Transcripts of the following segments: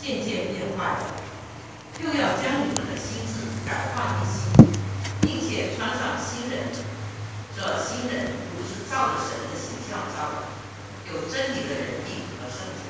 渐渐变坏了，又要将你们的心智改换一新，并且穿上新人。这新人不是照着神的形象造的，有真理的仁义和圣洁。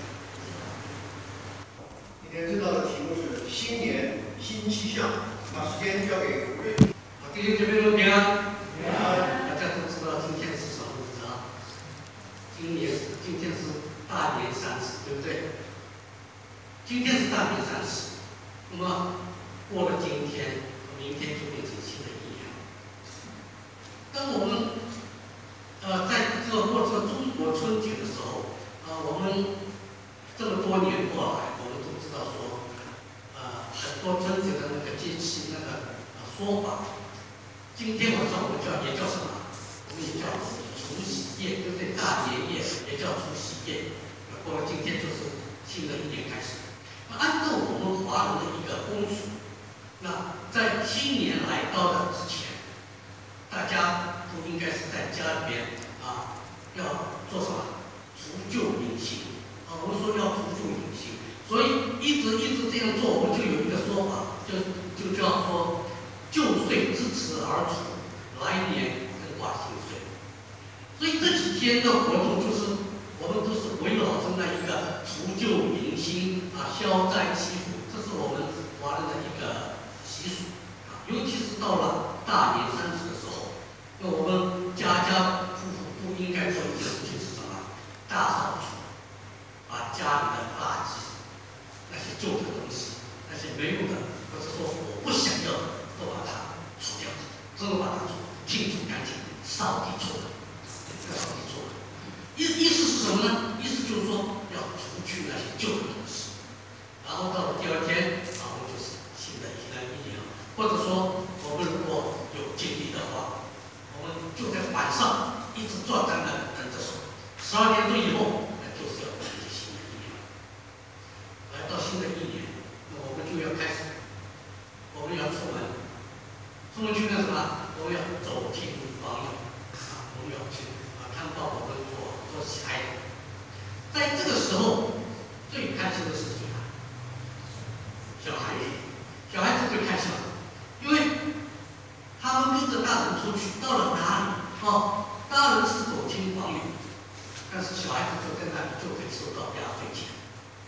今天知道的题目是新年新气象，把时间交给吴瑞。 弟兄姐妹们平安。 平安。 大家都知道今天是什么日子啊？今天是大年30，对不对？今天是大年30，那么过了今天，明天就变成新的一年。当我们在这个过这个中国春节的时候，我们这么多年过来，我们都知道说，很多春节的那个节气那个说法。今天晚上我们也叫什么？我们也叫除夕夜，对不对？大年夜也叫除夕夜。过了今天就是新的一年开始。按照我们华人的一个风俗，那在新年来到的之前，大家都应该是在家里边要做什么？除旧迎新。我们说要除旧迎新，所以一直这样做，我们就有一个说法，就叫做。旧岁自此而除，来年更挂新岁。所以这几天的活动就是我们都是围绕着那一个除旧迎新消灾祈福，这是我们华人的一个习俗尤其是到了大年30的时候，那我们家户都应该做一件事情是什么？大扫除，把家里的垃圾、那些旧的东西、那些没用的，或者说我不想要的。都把它除掉，都把它清除干净，扫地出门，要扫地出门。意思是什么呢？意思就是说要除去那些旧的东西，然后到了第2天，然后就是新的一年了。或者说，我们如果有精力的话，我们就在晚上一直坐在那等着说，12点钟以后，那就是要迎接新的一年了。来到新的一年，那我们就要开始，我们要出门。出门去干什么？我们要走亲访友我们要去看到我们所喜爱的。在这个时候，最开心的是谁啊？小孩子最开心了，因为他们跟着大人出去，到了哪里大人是走亲访友，但是小孩子就在那里就可以收到压岁钱。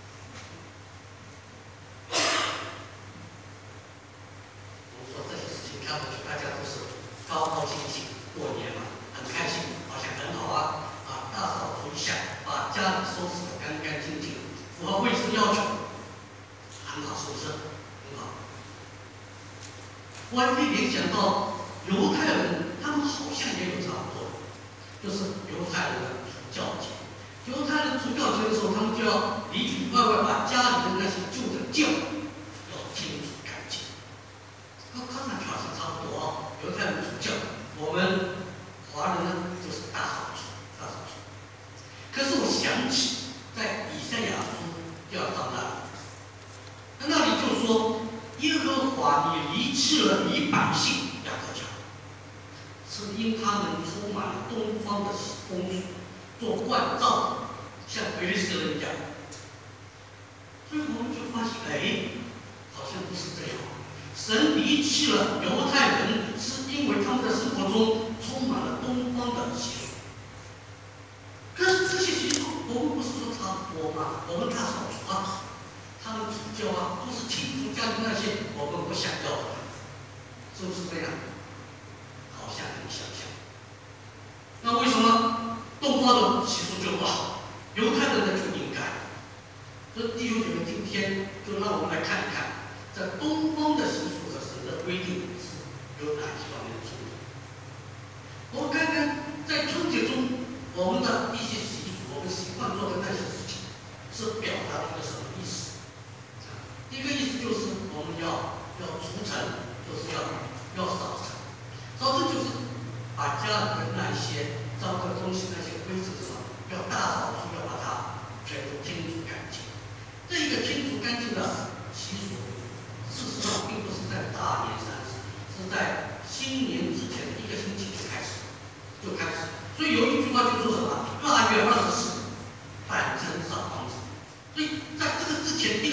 看过去，大家都是高兴过年嘛，很开心，好像很好大扫除一下，把家里收拾得干干净净，符合卫生要求，很好，是不是？很好。我还可以联想到犹太人，他们好像也有差不多，就是犹太人的除酵节。犹太人除酵节的时候，他们就要里外把家里的那些旧的酵要清除干净。看上去好像差不多犹太人除酵，我们华人呢就是大扫除。可是我想起在以赛亚书第2章那里就说，耶和华你离弃了你百姓雅各家，是因他们充满了东方的风俗，做惯造，像非利士人一样。所以我们就发现，好像不是这样。神离弃了犹太人，是因为他们的生活中充满了东方的习俗。可是这些习俗，我们不是说差不多吗？我们大扫除他们除酵都是清除家里那些我们不想要的，是不是这样？好像很相像。那为什么东方的习俗就不好，犹太人的就应该？所以弟兄姐妹，今天就让我们来看一看。在东方的习俗和神的规定是有哪些方面的冲突？我们看看在春节中我们的一些习俗，我们习惯做的那些事情，是表达了一个什么意思？第一个意思就是我们要除尘，就是要扫尘。扫尘就是把家里的那些脏的东西、那些灰尘要大扫除，要把它全部清除干净。这一个清除干净的习俗。事实上，并不是在大年30，是在新年之前的1个星期就开始。所以有一句话就说什么？2月24，反尘扫房子。所以在这个之前1个星期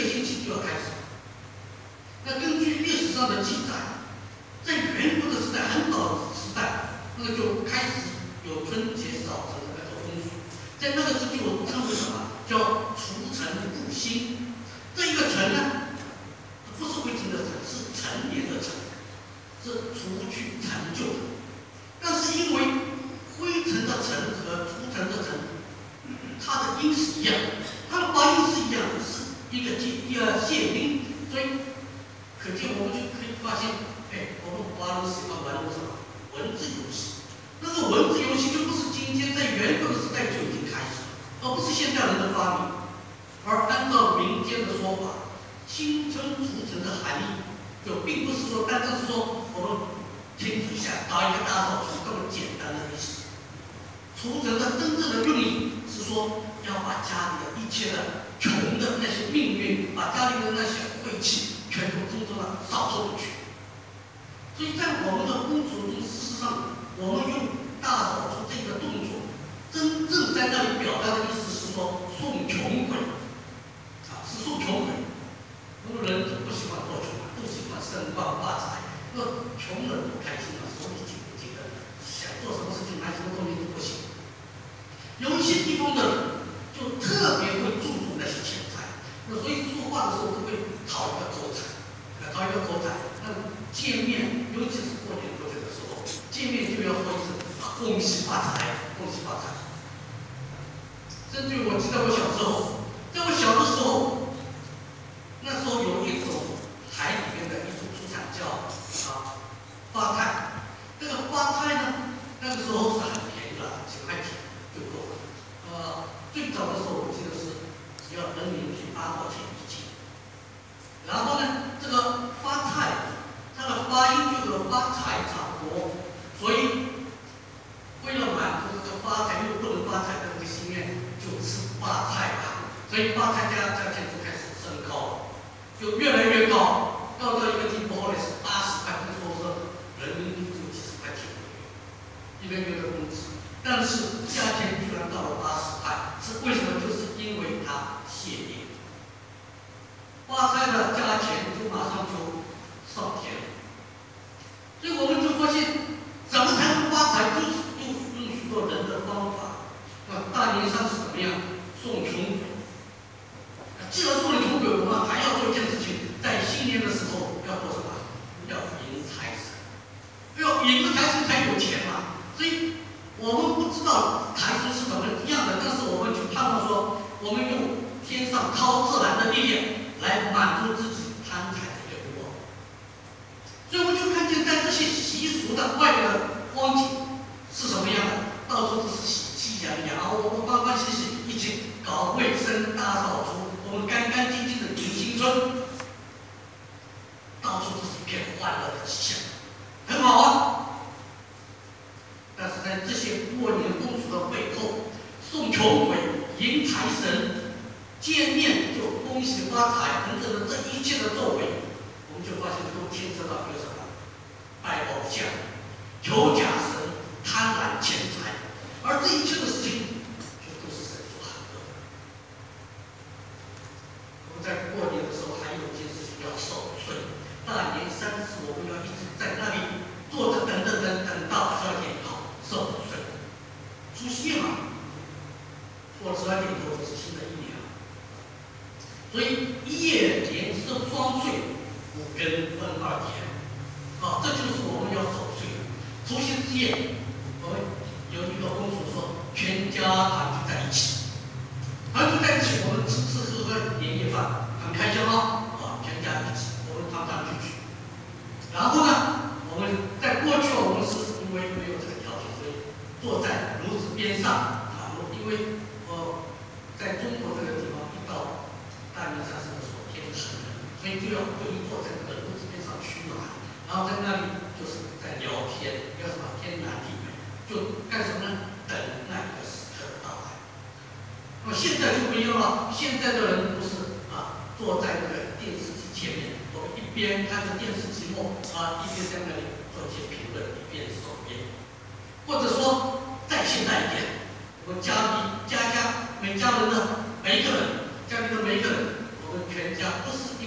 就要开始。那根据历史上的记载，在远古的时代，很早的时代，那个就开始有春节扫城的那个风俗，在那个时候就称为什么？叫除尘布新。这一个尘呢，不是灰尘的尘，是陈年的陈，是除去陈旧的。但是因为灰尘的尘和除尘的尘，它的音是一样，它的发音是一样的，是一个谐音，所以可见我们就可以发现，我们华人喜欢玩什么文字游戏。那个文字游戏就不是今天在远古的时代就已经开始了，而不是现代人的发明。而按照民间的说法，新春除尘的含义，就并不是说单单是说我们清除一下搞一个大扫除这么简单的意思。除尘的真正的用意是说，要把家里的一切的穷的那些命运，把家里的那些晦气，全都通通的扫除出去。所以在我们的风俗中，事实上，我们用大扫除这个动作，真正在那里表达的意思是说送穷鬼，是送穷鬼。我们人都不喜欢做穷，都喜欢升官发财。那穷人不开心了，手里紧不紧的，想做什么事情买什么东西都不行。有一些地方的人就特别会注重那些钱财，那所以说话的时候都会讨一个口彩，讨一个口彩。那见面，尤其是过年过节的时候，见面就要说一声恭喜发财，恭喜发财。甚至我记得我小时候，在我小的时候，那时候有一种海里面的一种出产叫花菜。这个花菜呢，那个时候是很便宜的，几块钱就够了。最早的时候我记得是只要人民币8毛钱一斤。然后呢，这个花菜，它的发音就和发财差不多，所以为了满足这个发财又不能发财的这个心愿，就吃发菜吧。所以发菜价钱就开始升高了，就越来越高，到一个地步，后来是80块，那时候是人民币就几十块钱一个月的工资。但是价钱居然到了80块，是为什么？就是因为它谢业。花菜的价钱就马上就上天了，所以我们就发现，怎么才能发财？就是用许多人的方法。大年三十怎么样？送穷鬼。既然送了穷鬼，我们还要做一件事情，在新年的时候要做什么？要迎财神。要迎了财神才有钱嘛。所以我们不知道财神是怎么样的，但是我们就盼望说，我们用天上超自然的力量来满足自己贪财的欲望。所以我们就看见，在这些习俗的外面的光景是什么样的？到处都是喜气洋洋，我们欢欢喜喜一起搞卫生大扫除，我们干干净净的迎新春，到处都是一片欢乐的气象，很好啊。但是在这些过年风俗的背后，送穷鬼、迎财神、见面就恭喜发财等等的这一切的作为，我们就发现都牵涉到一个什么？拜偶像、求假神、贪婪钱财，而这一切的事情，就都是神所喊的。我们在过年的时候还有一件事情要守岁，大年30我们要一直在那里坐着等到12点以后守岁。除夕夜嘛，过了12点以后就是新的一年了。所以1夜年双岁，5更分2天，这就是我们要守岁的。除夕之夜，我们有一个风俗说，全家团聚在一起，团聚在一起，我们吃喝年夜饭，很开心全家一起，我们团团聚聚。然后呢，我们在过去我们是因为没有这个条件，所以坐在炉子边上因为在中国这个地方，一到大年30的时候天很冷，所以就要故意坐在那个炉子边上取暖，然后在那里就是在聊天，叫什么天南地北，就干什么呢？等那个时刻的到来。那么现在就不一样了，现在的人不是坐在那个电视机前面，我们一边看着电视节目一边在那里做一些评论，一边手边，或者说再现代一点，我们家里每家人的每一个人，家里的每一个人，我们全家不是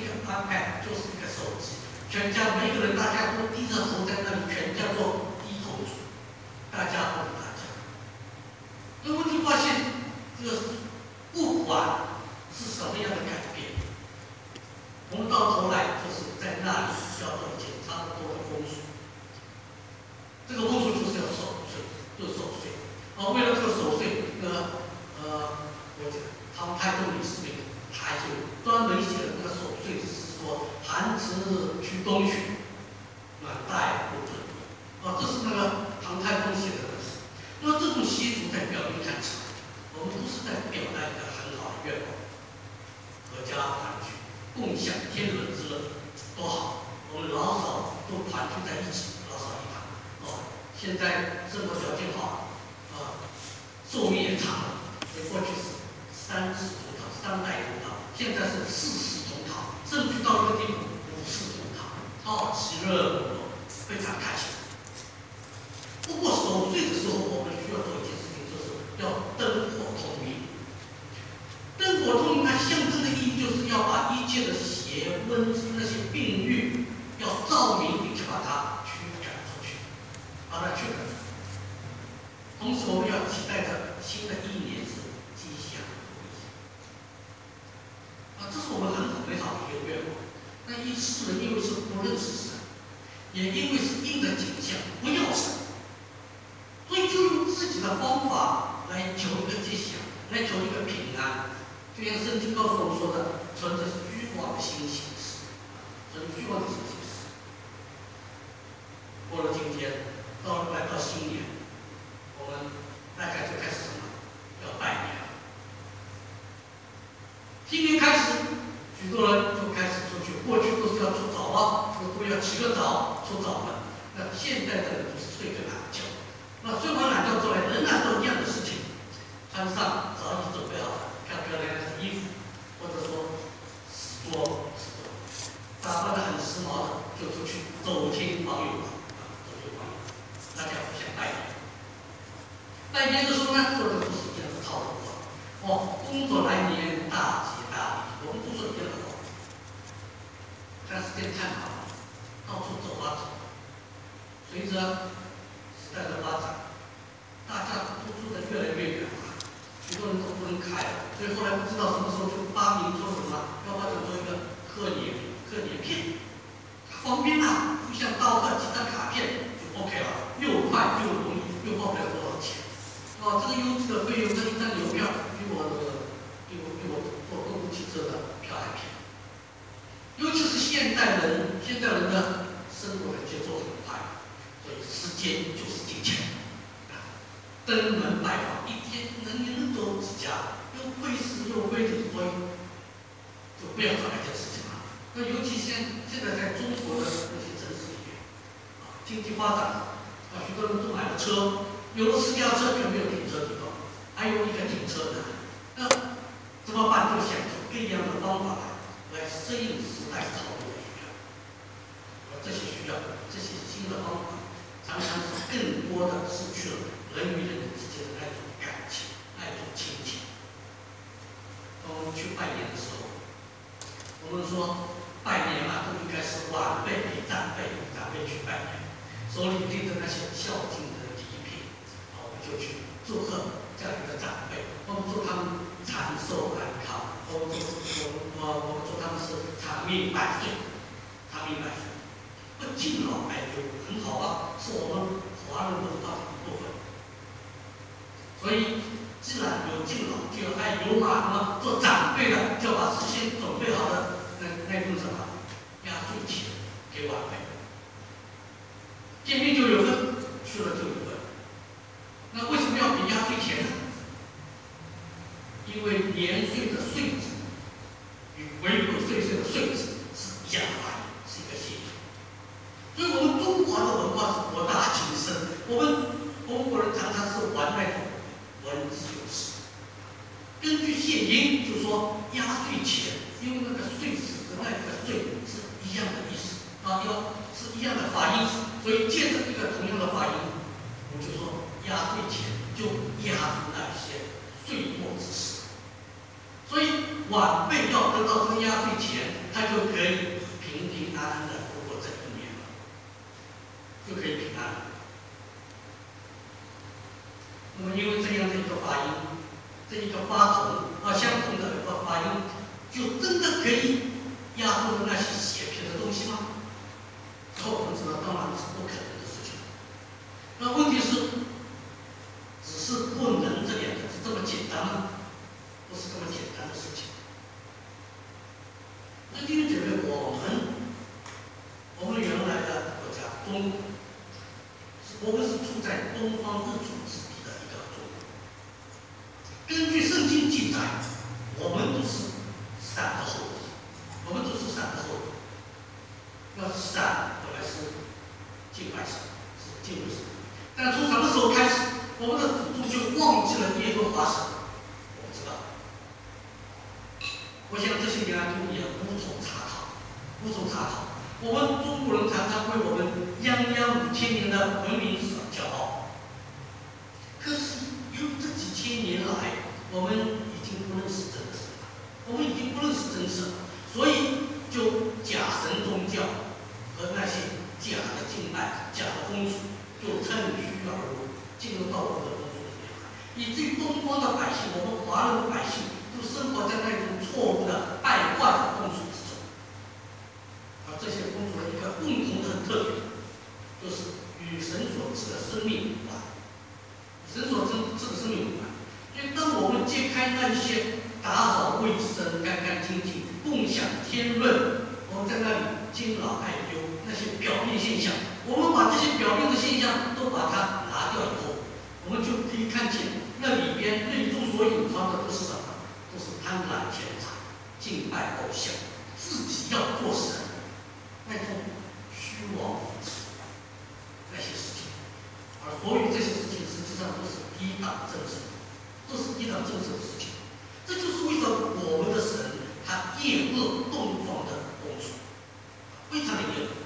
全家每个人大家都低着头在那里，全家都低头族，大家不理大家。那我就发现，这个不管是什么样的改变，我们到头来就是在那里要做一件差不多的风俗。这个风俗就是要守岁，就守岁。为了这个守岁，我讲唐太宗李世民，他就专门写了这个守岁是说寒食趋冬雪，暖带不准。这是那个唐太宗写的东西。那么这种习俗在表面看起来，我们都是在表达一个很好的愿望，阖家团聚，共享天伦之乐，多好！我们老少都团聚在一起，老少一堂。现在生活条件好，寿命也长了。过去是30同堂，3代同堂，现在是40同堂，甚至到一个地步50同堂，其乐融融，非常开心。不过守岁的时候，我们需要做一件事情，就是要灯火通明。灯火通明，它象征的意义就是要把一切的邪瘟、那些病愈，要照明，并且把它驱赶出去，把它驱赶出去。同时，我们要期待着新的一年是吉祥如意。这是我们很美好的一个愿望。那世人因为是不认识神，也因为是应着景象，不要神，所以就用自己的方法来求一个吉祥，来求一个平安。就像圣经告诉我们说的，存着虚妄的心行事，存着虚妄的心行事。过了今天，来到新年。我们大家就开始什么？要拜年了。新年开始，许多人就开始出去。过去都是要出早啊，都要起个早出早门。那现在的人就是睡个懒觉。那睡完懒觉之后，仍然做一样的事情，穿上早已准备好的漂漂亮亮的衣服，或者说时装，打扮得很时髦的，就出去走亲访友了。走亲访友，大家互相拜年。拜年的时候呢，做的都是一样的套路工作来年大吉大利，我们都说一样的话。但时间太长了，到处走啊走。随着时代的发展，大家都住得越来越远了，许多人都分开了，所以后来不知道什么时候就发明出什么，要发展出一个贺年片，方便啊，就像到个几张卡片就 OK 了，又快又容易，又花不了多少钱。这个邮寄的费用，这一张邮票比我坐公共汽车的票还便宜。尤其是现代人的生活的节奏很快，所以时间就是金钱。登门拜访，一天能走几家，又费时又费力，所以就不要做那件事情了。那尤其现在在中国的那些城市里面，经济发展，许多人都买了车。有了私家车却没有停车地方，还有一个停车难，那怎么办？就想出各样的方法来适应时代潮流的需要。这些需要，这些新的方法，常常是更多的失去了人与人之间的那种感情、那种亲情。当我们去拜年的时候，我们说拜年嘛，都应该是晚辈给长辈去拜年，手里拎着那些孝敬的礼品。就去祝贺这样一个长辈，我们祝他们长寿安康，我们祝他们是长命百岁，不敬老爱幼很好啊，是我们华人文化的一部分。所以，既然有敬老，就要爱有马呢。做长辈的就要把事先准备好的那份什么压岁钱给晚辈，见面就有份，去了就有份。那为什么要给压岁钱呢？因为年岁的岁字与鬼鬼祟祟的祟字是一样的发音，是一个谐音。所以我们中华的文化是博大精深，我们国人常常是玩那种文字游戏。根据谐音，就说压岁钱，因为那个岁字和那个岁是一样的意思是一样的发音，所以借着一个同样的发音，我们就说。压岁钱就压住那些岁末之事，所以晚辈要得到这个压岁钱，他就可以平平安安的度过这就可以平安了。那么因为这样的一个发音，这一个发同相同的一个发音，就真的可以压住那些邪僻的东西吗？我们知道，当然是不可能的事情。那问题是，只是不能这两个字这么简单吗？不是这么简单的事情。那弟兄姐妹，我们原来的国家中国，我们是处在东方日主之地的一个中国。根据圣经记载，我们都是闪的后裔，我们都是闪的后裔。那闪本来是敬拜神，是敬畏神，但从什么时候开始，我们的祖宗就忘记了耶和华神？我不知道。我想这些年来都也无从查考，无从查考。我们中国人常常为我们泱泱5000年的文明史骄傲，可是由于这几千年来，我们已经不认识真神了，我们已经不认识真神了，所以就假神宗教和那些假的敬拜、假的风俗，就趁虚而入，进入到我们的风俗里面来，以至于东方的百姓，我们华人的百姓，都生活在那种错误的败坏的风俗之中。而这些风俗的一个共同的特点，就是与神所赐的生命无关，神所赐的生命无关。因为当我们揭开那一些打扫卫生、干干净净、共享天论，我们在那里敬老爱幼那些表面现象，我们把这些表面的现象都把它拿掉以后，我们就可以看见那里边内中所隐藏的都是什么？都是贪婪钱财、敬拜偶像、自己要做神那种虚妄那些事情。而所有这些事情实际上都是低档政治，都是低档政治的事情。这就是为什么我们的神他厌恶东方的风俗，非常的厌恶。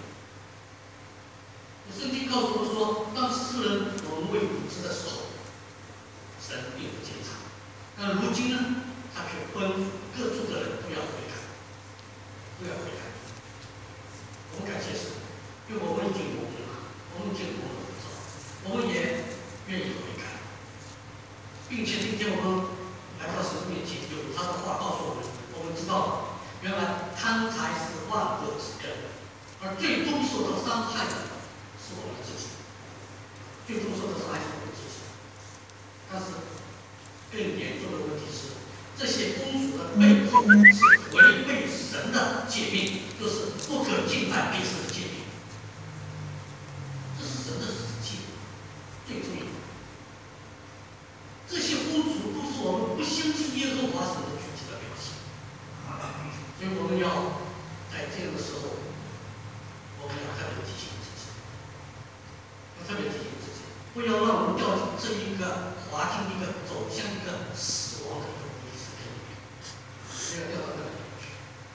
圣经告诉我们说，当世人我们为无知的时候，神并不监察。那如今呢，他却吩咐各处的人都要悔改，都要悔改。我们感谢神，因为我们已经蒙了，我们已经蒙了福，我们也愿意悔改，并且今天我们来到神面前，有他的话告诉我们，我们知道原来贪财是万恶之根，而最终受到伤害的是我们自己，最终受到伤害是我们自己。但是更严重的问题是，这些风俗的背后是违背神的诫命，就是不可敬拜别神的诫命。这是神的诫命最重要的。这些风俗都是我们不相信耶和华神的具体的表现。所以我们要在这样的时候，我们要特别提醒自己，要特别提醒自己，不要让我们掉进这一个滑进一个走向一个死亡的一个无意识里面，不要掉到那里面去。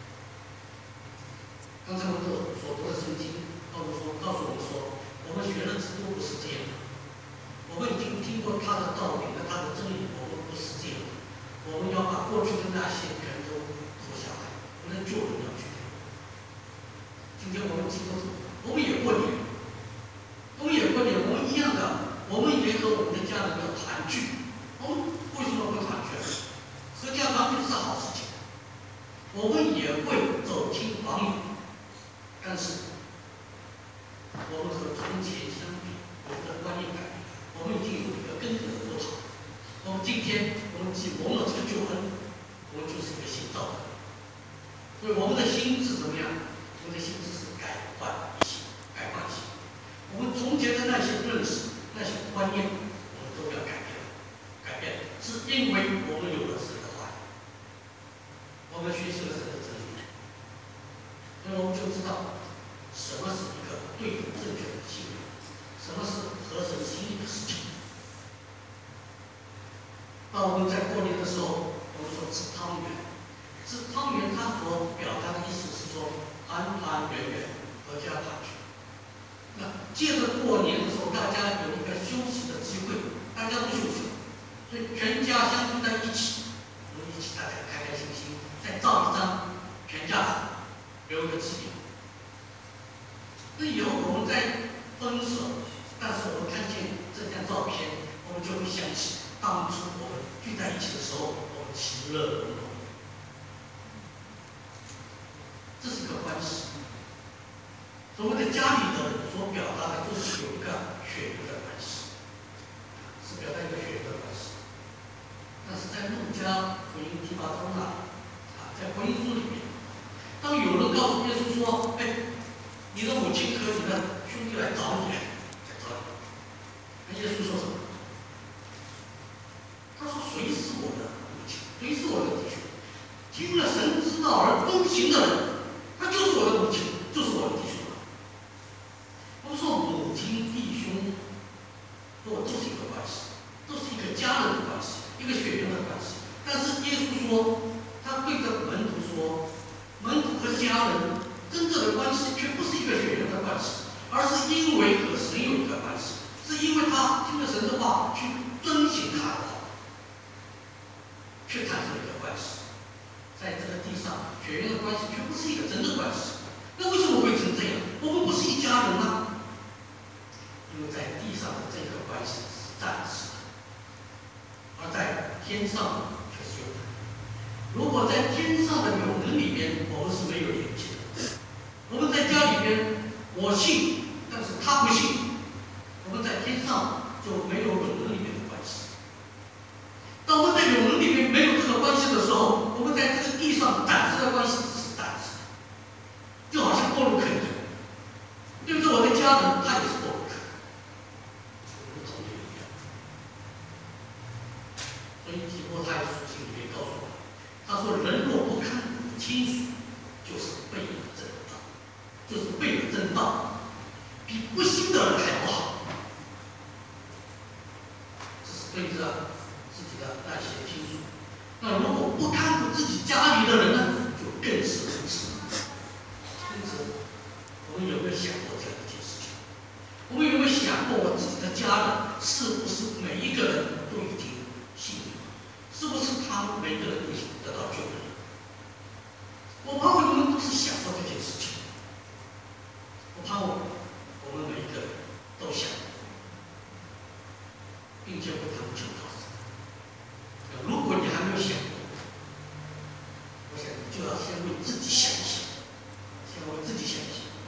刚才我们所读的圣经告诉我们说，我们学了基督不是这样的，我们已经听过他的道理和他的真理，我们不是这样的。我们要把过去的那些全都脱下来，我们的旧人要去掉。今天我们基督徒，我们也过年，我们也过年，我们一样的，我们也和我们的家人要团聚。我们为什么不团聚？合家团聚是好事情，我们也会走亲访友，但是我们和从前相比，我们的观念改变，我们已经有一个根本的落差。我们今天我们既蒙了这个救恩，我们就是一个新造的人。所以我们的心是怎么样？我们的心智是改换一新，改换一新。我们从前的那些认识、那些观念，我们都要改变。改变是因为我们有了神的话语，我们学习了神的真理，所以我们就知道什么是一个对的、正确的信仰，什么是合神心意的事情。当我们在过年的时候，我们说吃汤圆，吃汤圆它所表达的意思是说团团圆圆，合家团聚。那接着过年的时候，大家有一个休息的机会，大家都休息了，所以全家相聚在一起，我们一起大家开开心心，再照一张全家福，留一个纪念。那以后我们再分手就会想起当初我们聚在一起的时候，我们其乐融融。这是一个关系。所谓的家里的人所表达的，就是有一个血缘的关系，是表达一个血缘的关系。但是在路加福音第8章在福音书里面，当有人告诉耶稣说：“哎，你的母亲和你的兄弟来找你，来找你。”那耶稣说什么？他说：“谁是我的母亲？谁是我的弟兄？听了神之道而遵行的人，他就是我的母亲，就是我的弟兄了。”我们说母亲、弟兄，都是一个关系，都是一个家人的关系，一个血缘的关系。但是耶稣说，他对着门徒说，门徒和家人真正的关系却不是一个血缘的关系，而是因为和神有一个关系，是因为他听了神的话去遵行他的话，却产生了一个关系。在这个地上，血缘的关系却不是一个真的关系。那为什么会成这样？我们不是一家人吗？因为在地上的这个关系是暂时的，而在天上却是永恒的。如果在天上的永恒里边，我们是没有连接的。我们在家里边，我信，但是他不信，我们在天上就没有永恒里面的关系。当我们在永恒里面没有这个关系的时候，我们在这个地上暂时的关系只是暂时的，就好像过路客一样。对着我的家人，他也是过路客，如同一样。所以提摩太书信里面告诉我们，他说：“人若不看母亲属，就是背了真道，就是背了真道，比不信的人还不好。”这是对着自己的那些亲属。那如果不看顾自己家里的人呢，就更是如此。因此，我们有没有想过这样一件事情？我们有没有想过，我自己的家人是不是每一个人都已经信主？是不是他们每个人都已经得到救恩？我盼望你们都是想过这件事情。我盼望我们每一个人都想，并且为他们求告神。如果你还没有想过，我想你就要先为自己想一想，先为自己想一想。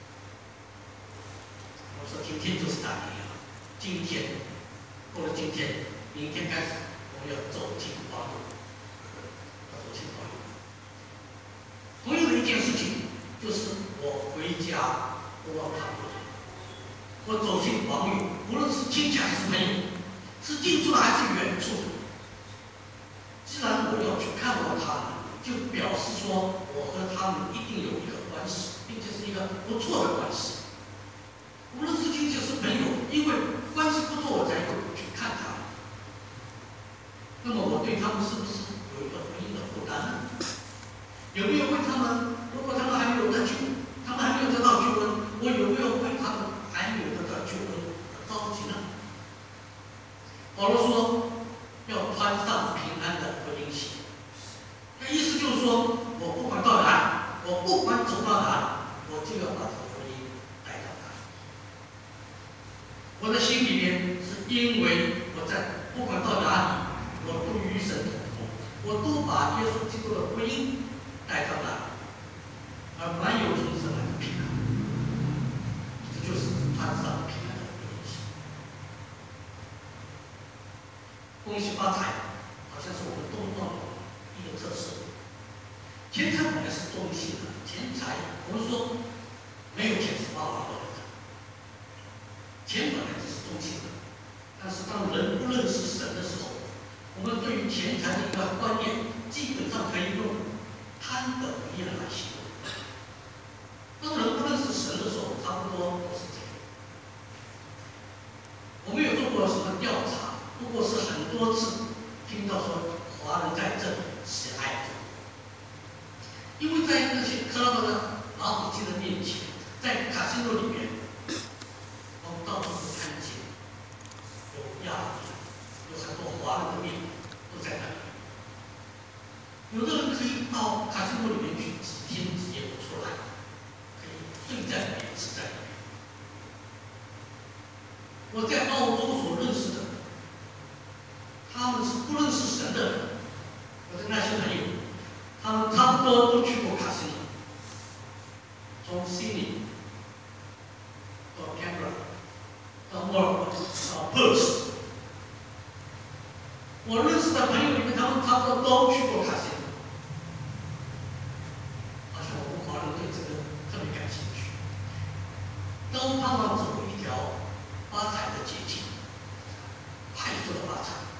我说今天就是大年了，今天过了今天，明天开始我们要走进光明，要走进光明。同样的一件事情，就是我回家不忘看过，我走进光明，无论是亲戚还是朋友，是近处的还是远处的。既然我要去看望他们，就表示说我和他们一定有一个关系，并且是一个不错的关系。无论是亲戚是朋友，因为关系不错，我才会去看他们。那么我对他们是不是有一个婚姻的负担呢？有没有为他们？如果他们还没有得救，他们还没有得到救恩，我有没有为他们还没有得到救恩而着急呢？保罗说，要穿上平安的福音鞋。那意思就是说，我不管到哪，我不管走到哪，我就要把这个福音带到哪。我的心里面是因为我在不管到哪里，我都与神同工，我都把耶稣基督的福音带到哪里，而满有从神来的平安。这就是穿上平安的福音鞋。恭喜发财，好像是我们东方的一个特色。钱财本来是中性的，钱财我们说没有钱是花花的，钱本来就是中性的。但是当人不认识神的时候，我们对于钱财的一个观念，基本上可以用贪的为业来形容。当人不认识神的时候，差不多都是这样。我们有做过什么调查？不过是很多次听到说华人在这里是爱主，因为在那些克拉巴的老虎机的面前，在卡西诺里面，我们到处都看见有亚裔，有很多华人的面都在那里。有的人可以到卡西诺里面去几天几夜不出来，可以睡在里面，吃在里面。我在澳洲所认识的 Perth。我认识的朋友里面，他们差不多都去过卡西诺。好像我们华人对这个特别感兴趣，都盼望走一条发财的捷径，快速的发财。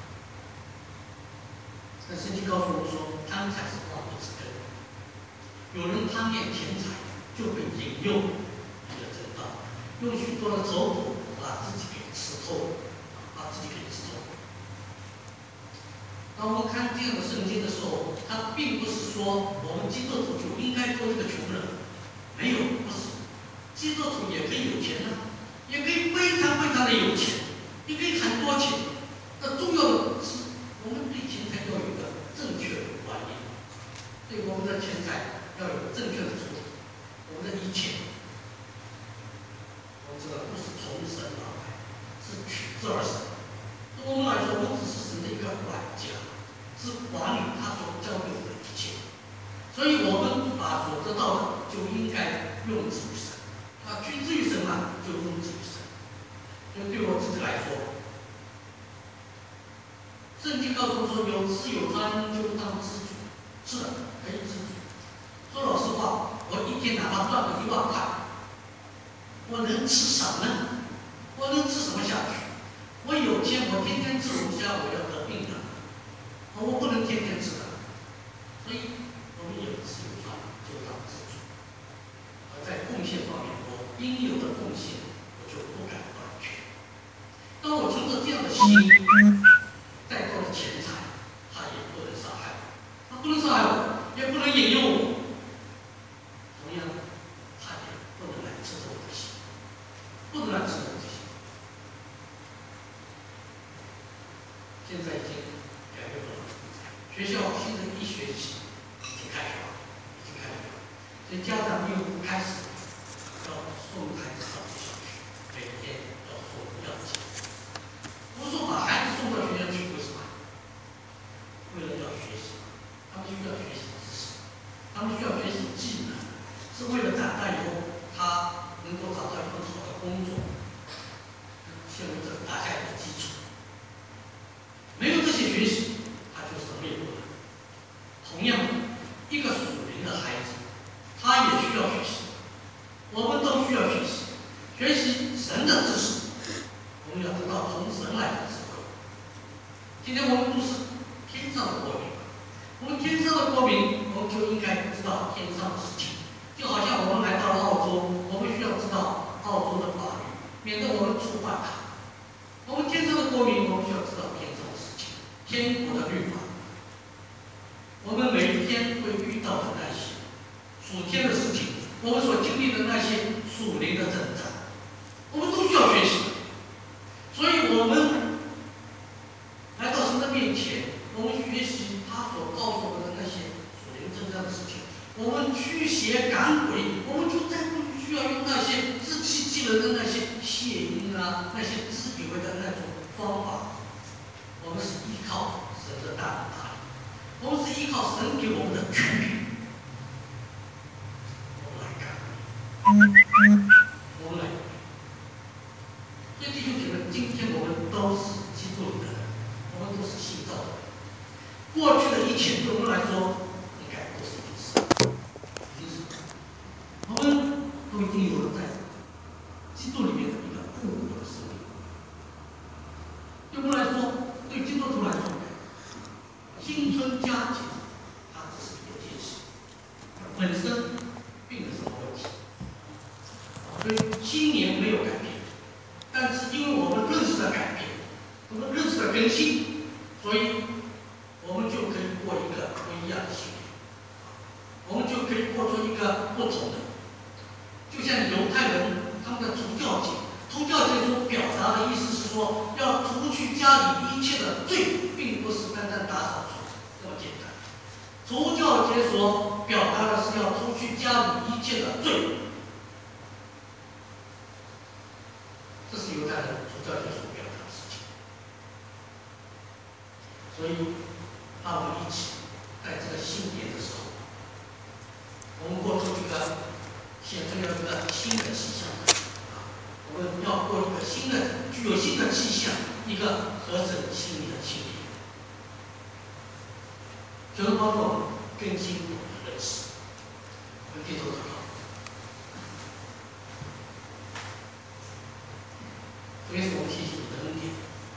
但圣经告诉我们说，贪财是万恶之根。有人贪恋钱财，就会引诱你的正道，用许多的愁苦把自己给吃透，把自己给吃透。当我们看这样的圣经的时候，它并不是说我们基督徒就应该做一个穷人，没有，不是。基督徒也可以有钱啊，也可以非常非常的有钱，也可以很多钱。那重要的是，我们对钱财要有一个正确的观念，对我们的钱财要有正确的处理。我们的一切，我们知道不是从神而来，是取之而生。对我们来说，我们只是神的一个管家，是管理他所交给我们的一切。所以，我们把所得到的就应该用之于神，取之于神嘛，就用之于神。所以，对我自己来说，圣经告诉我说，有吃有穿就当知足，是的，可以知足。说老实话，我一天哪怕赚个1万块，我能吃什么呢？我能吃什么下去？我有钱，我天天吃龙虾，我要得病的。我不能天天吃的。所以，我们有吃有穿就当知足。而在贡献方面，我应有的贡献，我就不敢断绝。当我存着这样的心，再多的钱财，它也不能伤害我，它不能伤害我，也不能引诱我。同样，它也不能来刺痛我的心，不能来刺痛我的心。现在已经2月份了，学校新的1学期已经开学了，所以家长又开始要送孩子到学校去，每天要说要钱。我说把孩子送到学校去，为什么？为了要学习，他们需要学习知识，他们需要学习技能，是为了长大以后他能够找到一份好的工作，现在这打下一个基础。没有这些学习，他就什么也不能。同样，一个属灵的孩子，他也需要学习，我们都需要学习，学习神的知识。我们要得到从神来的智慧。今天我们都是天上的国民，我们天上的国民，我们就应该知道天上的事情。就好像我们来到了澳洲，我们需要知道澳洲的法律，免得我们触犯它。我们天上的国民，我们需要知道天上的事情，天国的律法。我们每一天会遇到的那些属天的事情，我们所经历的那些属灵的征战，我们都需要学习。所以，我们来到神的面前，我们学习他所告诉我们的那些属灵征战的事情，我们驱邪赶鬼，我们就再不需要用那些自欺欺人的那些谐音啊，那些自以为的那种方法。我们是依靠神的大能大力，我们是依靠神给我们的权柄，我们来干，我们来。所以弟兄姐妹，今天我们都是基督里的人，我们都是新造的人。过去的一切对我们来说，应该都是如此，已经是我们都已经有了在基督里面的一个复活的生命。对我们来说，对基督徒来说，新春佳节，它只是一个节气，本身并没有什么问题。所以新年没有改变，但是因为我们认识的改变，我们认识的更新，所以我们就可以过一个不一样的新年，我们就可以过出一个不同的。就像犹太人他们的除酵节，除酵节所表达的意思是说，要除去家里一切的罪，并不是单单打扫除这么简单。除酵节所表达的是要除去家里一切的罪。这是犹太人除教节所表达的事情，所以让我们一起在这个新年的时候，我们过出一个显出了一个新的气象，我我们要过一个新的、具有新的气象，一个合神心意的新年。求主帮助我们更清楚的认识。我们低头祷告。主耶稣，我们提起你的恩典，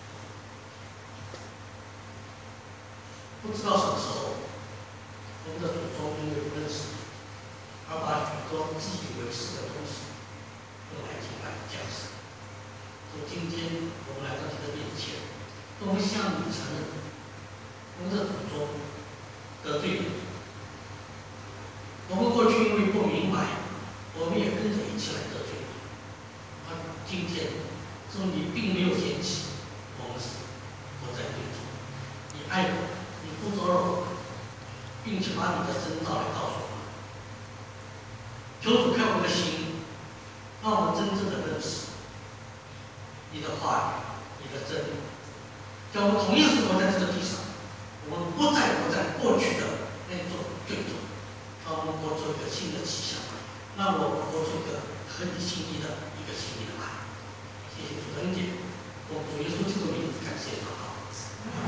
不知道什么时候，我们的祖宗因为不认识你，而把许多自以为是的东西用来敬拜降神。说今天我们来到你的面前，我们向你承认，我们的祖宗得罪你。我们过去因为不明白，我们也跟着一起来得罪你。而今天，说你并没有嫌弃我们是活在罪中，你爱我，你不招惹我们，并且把你的真道来告诉我们。求主开我们的心，让我们真正的认识你的话语，你的真理，叫我们同样是活在这个地上，我们不再活在过去的那种罪中，让我们活出一个新的气象，让我们活出一个合你心意的一个新的爱。谢谢主的恩典。